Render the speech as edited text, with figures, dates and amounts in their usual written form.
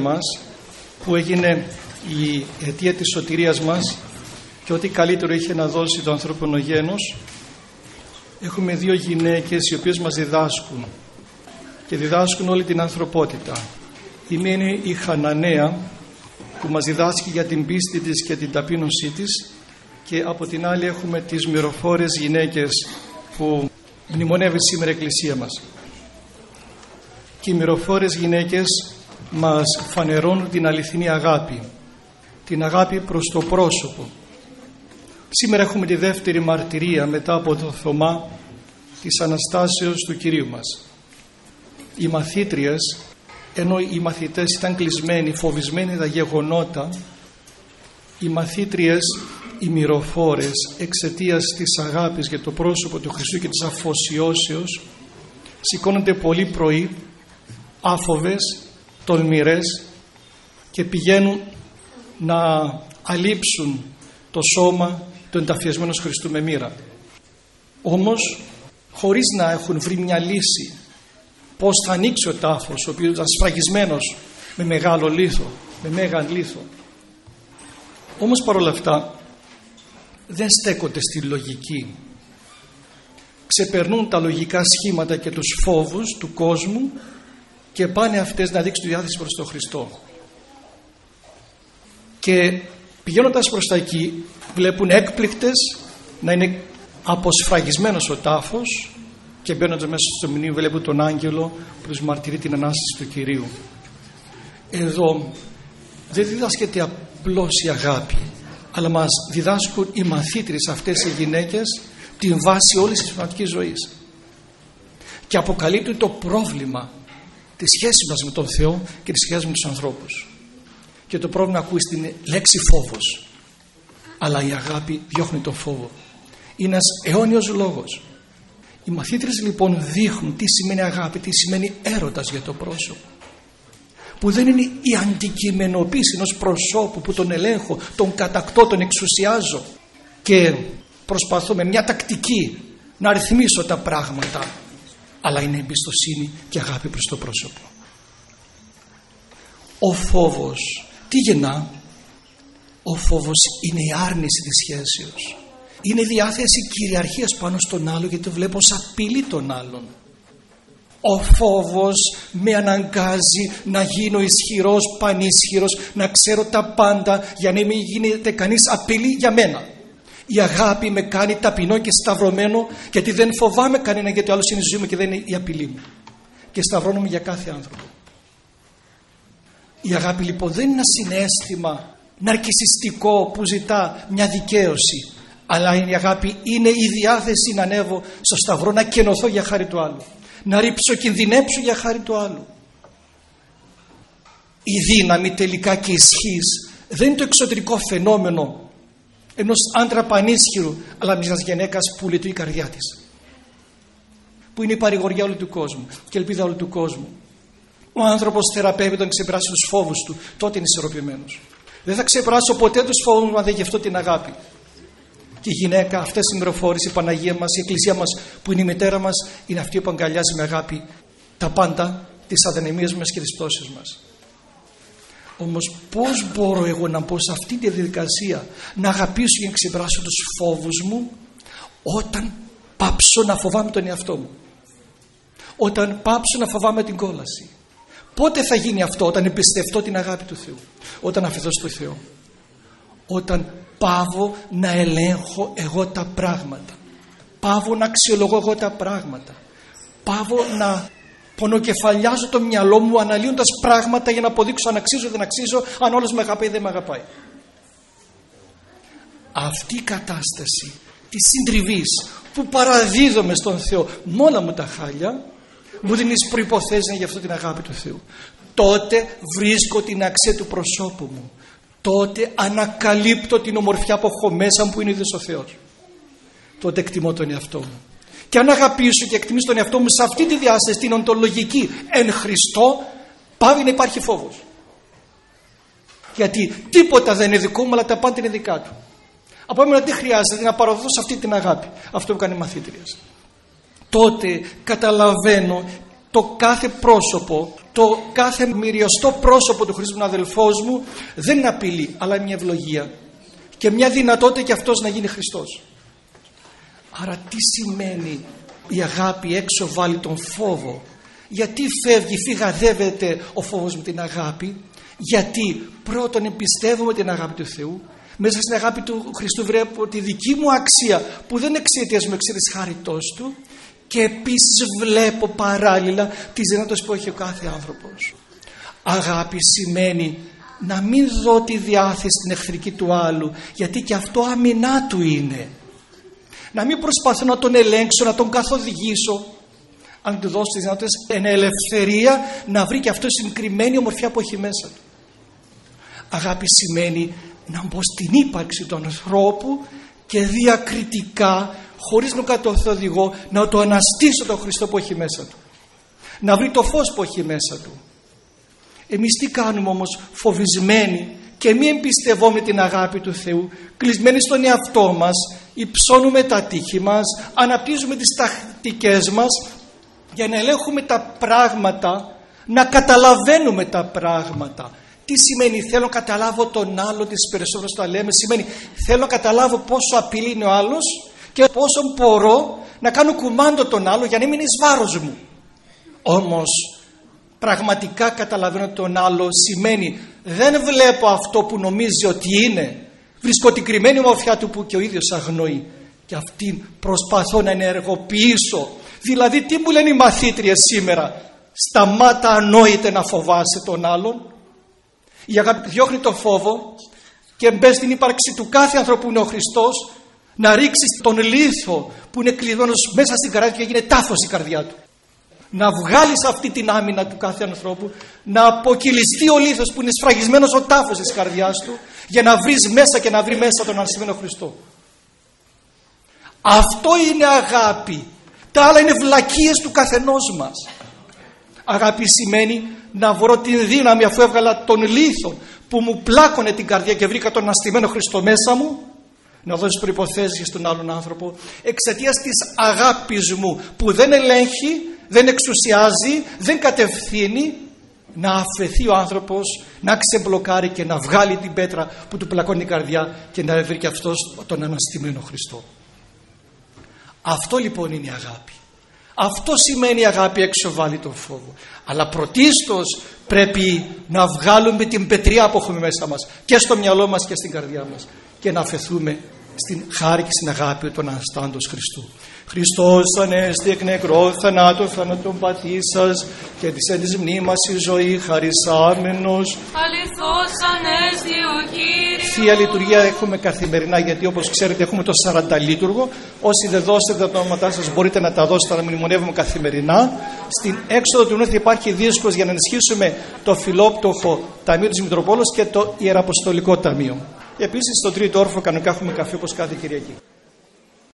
μας, που έγινε η αιτία της σωτηρίας μας και ό,τι καλύτερο είχε να δώσει το ανθρώπινο γένος, έχουμε δύο γυναίκες οι οποίες μας διδάσκουν και διδάσκουν όλη την ανθρωπότητα. Η μία είναι η Χαναναία, που μας διδάσκει για την πίστη της και την ταπείνωσή της, και από την άλλη έχουμε τις μυροφόρες γυναίκες που μνημονεύει σήμερα η Εκκλησία μας. Και οι μυροφόρες γυναίκες μας φανερώνουν την αληθινή αγάπη, την αγάπη προς το πρόσωπο. Σήμερα έχουμε τη δεύτερη μαρτυρία μετά από το Θωμά της Αναστάσεως του Κυρίου μας. Οι μαθήτριες, ενώ οι μαθητές ήταν κλεισμένοι, φοβισμένοι τα γεγονότα, οι μαθήτριες, οι μυροφόρες, εξαιτίας της αγάπης για το πρόσωπο του Χριστού και της αφοσιώσεως, σηκώνονται πολύ πρωί, άφοβες, τολμηρές, και πηγαίνουν να αλείψουν το σώμα του ενταφιασμένου Χριστού με μοίρα. Όμως χωρίς να έχουν βρει μια λύση πώς θα ανοίξει ο τάφος, ο οποίος ήταν σφραγισμένος με μεγάλο λίθο, με μέγαν λίθο. Όμως παρόλα αυτά δεν στέκονται στη λογική. Ξεπερνούν τα λογικά σχήματα και τους φόβους του κόσμου και πάνε αυτές να δείξουν τη διάθεση προς τον Χριστό. Και πηγαίνοντας προς τα εκεί βλέπουν έκπληκτες να είναι αποσφραγισμένος ο τάφος, και μπαίνοντας μέσα στο μνημείο βλέπουν τον άγγελο που τους μαρτυρεί την Ανάσταση του Κυρίου. Εδώ δεν διδάσκεται απλώς η αγάπη, αλλά μας διδάσκουν οι μαθήτρες αυτές οι γυναίκες την βάση όλης της πνευματικής ζωής, και αποκαλύπτουν το πρόβλημα της σχέσης μας με τον Θεό και της σχέσης με τους ανθρώπους. Και το πρόβλημα ακούει στην λέξη φόβος, αλλά η αγάπη διώχνει τον φόβο. Είναι ένας αιώνιος λόγος. Οι μαθήτρες λοιπόν δείχνουν τι σημαίνει αγάπη, τι σημαίνει έρωτας για το πρόσωπο, που δεν είναι η αντικειμενοποίηση ενός προσώπου που τον ελέγχω, τον κατακτώ, τον εξουσιάζω και προσπαθώ με μια τακτική να ρυθμίσω τα πράγματα, αλλά είναι εμπιστοσύνη και αγάπη προς το πρόσωπο. Ο φόβος τι γεννά? Ο φόβος είναι η άρνηση της σχέσεως. Είναι διάθεση κυριαρχίας πάνω στον άλλο, γιατί το βλέπω ως απειλή τον άλλον. Ο φόβος με αναγκάζει να γίνω ισχυρός, πανίσχυρος, να ξέρω τα πάντα για να μην γίνεται κανείς απειλή για μένα. Η αγάπη με κάνει ταπεινό και σταυρωμένο, γιατί δεν φοβάμαι κανένα, γιατί ο άλλος είναι η ζωή μου και δεν είναι η απειλή μου, και σταυρώνομαι για κάθε άνθρωπο. Η αγάπη λοιπόν δεν είναι ένα συναίσθημα ναρκισσιστικό που ζητά μια δικαίωση, αλλά η αγάπη είναι η διάθεση να ανέβω στο σταυρό, να κενωθώ για χάρη του άλλου, να ρίψω, κινδυνέψω για χάρη του άλλου. Η δύναμη τελικά και η ισχύς δεν είναι το εξωτερικό φαινόμενο ενός άντρα πανίσχυρου, αλλά μιας γυναίκας που λειτουργεί η καρδιά της, που είναι η παρηγοριά όλου του κόσμου και η ελπίδα όλου του κόσμου. Ο άνθρωπος θεραπεύει όταν ξεπεράσει τους φόβους του, τότε είναι ισορροπημένος. Δεν θα ξεπεράσω ποτέ τους φόβους μου αν δεν γευτώ την αγάπη. Και η γυναίκα, αυτές οι μυροφόρες, η Παναγία μας, η Εκκλησία μας που είναι η μητέρα μας, είναι αυτή που αγκαλιάζει με αγάπη τα πάντα, τις αδυναμίες μας και τις πτώσεις μας. Όμως πώς μπορώ εγώ να μπω σε αυτή τη διαδικασία να αγαπήσω και να ξεπεράσω τους φόβους μου, όταν πάψω να φοβάμαι τον εαυτό μου, όταν πάψω να φοβάμαι την κόλαση? Πότε θα γίνει αυτό? Όταν εμπιστευτώ την αγάπη του Θεού, όταν αφαιθώ στο Θεό, όταν πάβω να ελέγχω εγώ τα πράγματα, πάβω να αξιολογώ εγώ τα πράγματα, πάβω να πονοκεφαλιάζω το μυαλό μου αναλύοντας πράγματα για να αποδείξω αν αξίζω δεν αξίζω, αν όλος με αγαπάει δεν με αγαπάει. Αυτή η κατάσταση της συντριβής που παραδίδομαι στον Θεό με όλα μου τα χάλια, μου δίνει προϋποθέσεις για αυτό την αγάπη του Θεού. Τότε βρίσκω την αξία του προσώπου μου. Τότε ανακαλύπτω την ομορφιά που έχω μέσα μου, που είναι ίδιος ο Θεός. Τότε εκτιμώ τον εαυτό μου. Και αν αγαπήσω και εκτιμήσω τον εαυτό μου σε αυτή τη διάσταση, την οντολογική εν Χριστώ, πάβει να υπάρχει φόβος. Γιατί τίποτα δεν είναι δικό μου, αλλά τα πάντα είναι δικά του. Από εμένα τι χρειάζεται? Να παραδώσω σε αυτή την αγάπη. Αυτό που κάνει οι μαθήτριες. Τότε καταλαβαίνω το κάθε πρόσωπο, το κάθε μυριωστό πρόσωπο του Χριστού, αδελφός μου, δεν είναι απειλή, αλλά μια ευλογία και μια δυνατότητα και αυτός να γίνει Χριστός. Άρα τι σημαίνει η αγάπη έξω βάλει τον φόβο? Γιατί φυγαδεύεται ο φόβος με την αγάπη? Γιατί πρώτον εμπιστεύομαι την αγάπη του Θεού. Μέσα στην αγάπη του Χριστού βλέπω τη δική μου αξία που δεν εξαιτίας μου, εξαιτίας χάριτός του, και επίσης βλέπω παράλληλα τις δυνατότητες που έχει ο κάθε άνθρωπος. Αγάπη σημαίνει να μην δω τη διάθεση στην εχθρική του άλλου, γιατί και αυτό αμυνά του είναι. Να μην προσπαθώ να τον ελέγξω, να τον καθοδηγήσω. Αν του δώσω τις δυνατότητες εν ελευθερία να βρει και αυτό συγκεκριμένη ομορφιά που έχει μέσα του. Αγάπη σημαίνει να μπω στην ύπαρξη του ανθρώπου και διακριτικά, χωρίς να καθοδηγώ, να το αναστήσω τον Χριστό που έχει μέσα του. Να βρει το φως που έχει μέσα του. Εμείς τι κάνουμε όμως? Φοβισμένοι και μη εμπιστευόμαστε την αγάπη του Θεού, κλεισμένοι στον εαυτό μας, υψώνουμε τα τείχη μας, αναπτύσσουμε τις τακτικές μας για να ελέγχουμε τα πράγματα, να καταλαβαίνουμε τα πράγματα. Τι σημαίνει θέλω να καταλάβω τον άλλο, τις περισσότερες το λέμε, σημαίνει θέλω να καταλάβω πόσο απειλή είναι ο άλλος και πόσο μπορώ να κάνω κουμάντο τον άλλο για να μην είναι εις βάρος μου. Όμως πραγματικά καταλαβαίνω τον άλλο σημαίνει δεν βλέπω αυτό που νομίζει ότι είναι, βρίσκω την κρυμμένη ομορφιά του που και ο ίδιος αγνοεί και αυτήν προσπαθώ να ενεργοποιήσω. Δηλαδή τι μου λένε οι μαθήτριες σήμερα? Σταμάτα ανόητε να φοβάσαι τον άλλον. Η αγάπη διώχνει τον φόβο και μπες στην ύπαρξη του κάθε ανθρώπου που είναι ο Χριστός, να ρίξεις τον λίθο που είναι κλειδώνος μέσα στην καρδιά του και έγινε τάφος η καρδιά του. Να βγάλεις αυτή την άμυνα του κάθε ανθρώπου, να αποκυλιστεί ο λίθος που είναι σφραγισμένος ο τάφος της καρδιάς του, για να βρεις μέσα και να βρει μέσα τον αναστημένο Χριστό. Αυτό είναι αγάπη. Τα άλλα είναι βλακίες του καθενός μας. Αγάπη σημαίνει να βρω την δύναμη, αφού έβγαλα τον λίθο που μου πλάκωνε την καρδιά και βρήκα τον αναστημένο Χριστό μέσα μου, να δώσεις προϋποθέσεις στον άλλον άνθρωπο εξαιτίας της αγάπης μου που δεν ελέγχει, δεν εξουσιάζει, δεν κατευθύνει, να αφαιθεί ο άνθρωπος, να ξεμπλοκάρει και να βγάλει την πέτρα που του πλακώνει την καρδιά και να βρει και αυτός τον αναστημένο Χριστό. Αυτό λοιπόν είναι η αγάπη. Αυτό σημαίνει η αγάπη έξω βάλει τον φόβο. Αλλά πρωτίστως πρέπει να βγάλουμε την πετριά που έχουμε μέσα μας και στο μυαλό μας και στην καρδιά μας και να αφαιθούμε στην χάρη και στην αγάπη των αναστάντος Χριστού. Χριστός ανέστη εκ νεκρό θανάτου θανατών πατήσας και της εν της μνήμας η ζωή χαρισάμενος. Αληθώς ανέστη ο Κύριος. Θεία Λειτουργία έχουμε καθημερινά, γιατί όπως ξέρετε έχουμε το 40 λειτουργό. Όσοι δεν δώσετε τα ονόματά σας μπορείτε να τα δώσετε, να μνημονεύουμε καθημερινά. Στην έξοδο του νου υπάρχει δίσκος για να ενισχύσουμε το φιλόπτωχο Ταμείο της Μητροπόλεως και το Ιεραποστολικό Ταμείο. Επίσης στον τρίτο όροφο κανονικά έχουμε καφέ όπως κάθε Κυριακή.